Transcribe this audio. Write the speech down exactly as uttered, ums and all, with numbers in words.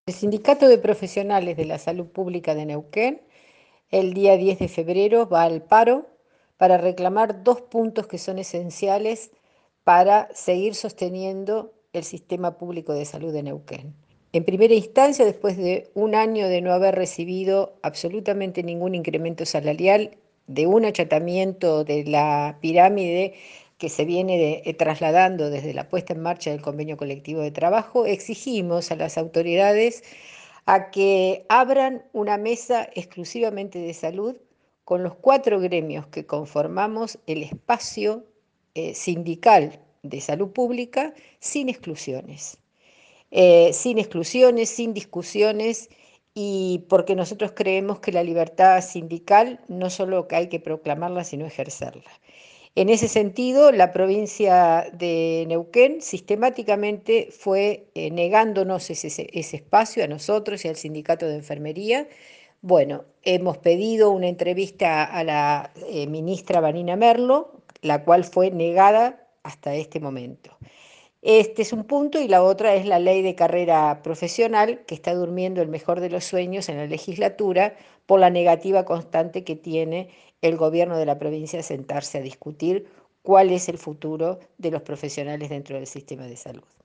El Sindicato de Profesionales de la Salud Pública de Neuquén, el día diez de febrero, va al paro para reclamar dos puntos que son esenciales para seguir sosteniendo el sistema público de salud de Neuquén. En primera instancia, después de un año de no haber recibido absolutamente ningún incremento salarial, de un achatamiento de la pirámide que se viene de, eh, trasladando desde la puesta en marcha del convenio colectivo de trabajo, exigimos a las autoridades a que abran una mesa exclusivamente de salud con los cuatro gremios que conformamos el espacio eh, sindical de salud pública sin exclusiones. Eh, sin exclusiones, sin discusiones, y porque nosotros creemos que la libertad sindical no solo que hay que proclamarla, sino ejercerla. En ese sentido, la provincia de Neuquén sistemáticamente fue eh, negándonos ese, ese espacio a nosotros y al sindicato de enfermería. Bueno, hemos pedido una entrevista a la eh, ministra Vanina Merlo, la cual fue negada hasta este momento. Este es un punto, y la otra es la ley de carrera profesional, que está durmiendo el mejor de los sueños en la legislatura por la negativa constante que tiene el gobierno de la provincia de sentarse a discutir cuál es el futuro de los profesionales dentro del sistema de salud.